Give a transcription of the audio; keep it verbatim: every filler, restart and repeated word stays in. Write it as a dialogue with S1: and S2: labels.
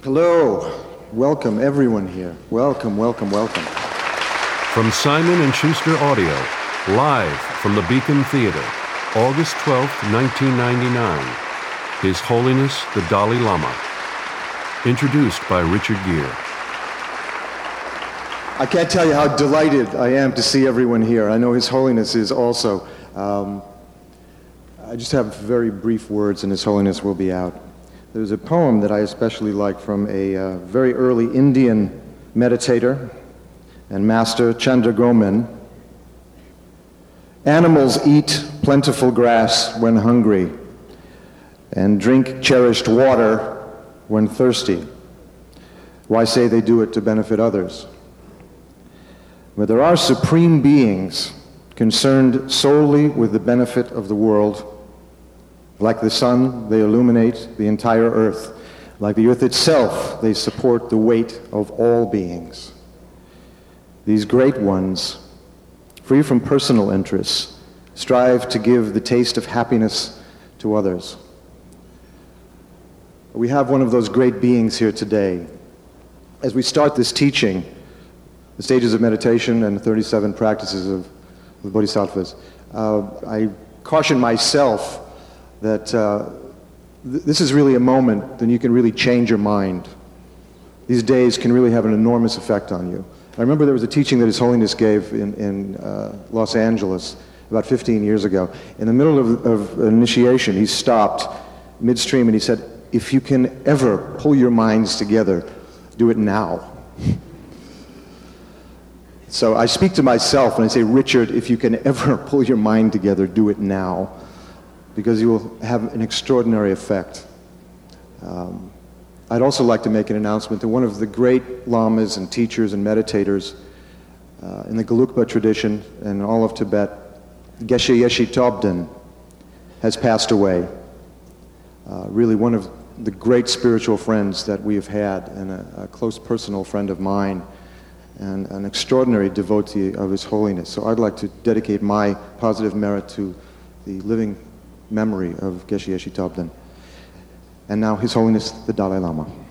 S1: Hello. Welcome, everyone here. Welcome, welcome, welcome.
S2: From Simon and Schuster Audio, live from the Beacon Theater, August twelfth, nineteen ninety-nine, His Holiness the Dalai Lama. Introduced by Richard Gere.
S1: I can't tell you how delighted I am to see everyone here. I know His Holiness is also. Um, I just have very brief words and His Holiness will be out. There's a poem that I especially like from a uh, very early Indian meditator and master, Chandra Gomin. Animals eat plentiful grass when hungry and drink cherished water when thirsty. Why say they do it to benefit others? But there are supreme beings concerned solely with the benefit of the world. Like the sun, they illuminate the entire earth. Like the earth itself, they support the weight of all beings. These great ones, free from personal interests, strive to give the taste of happiness to others. We have one of those great beings here today. As we start this teaching, the stages of meditation and the thirty-seven practices of the Bodhisattvas, uh, I caution myself that uh, th- this is really a moment that you can really change your mind. These days can really have an enormous effect on you. I remember there was a teaching that His Holiness gave in, in uh, Los Angeles about fifteen years ago. In the middle of, of initiation, he stopped midstream and he said, if you can ever pull your minds together, do it now. So I speak to myself and I say, Richard, if you can ever pull your mind together, do it now, because you will have an extraordinary effect. Um, I'd also like to make an announcement that one of the great lamas and teachers and meditators uh, in the Gelugpa tradition and all of Tibet, Geshe Yeshe Tobden, has passed away. Uh, really one of the great spiritual friends that we have had, and a, a close personal friend of mine, and an extraordinary devotee of His Holiness. So I'd like to dedicate my positive merit to the living memory of Geshe Yeshe Tobden. And now His Holiness the Dalai Lama.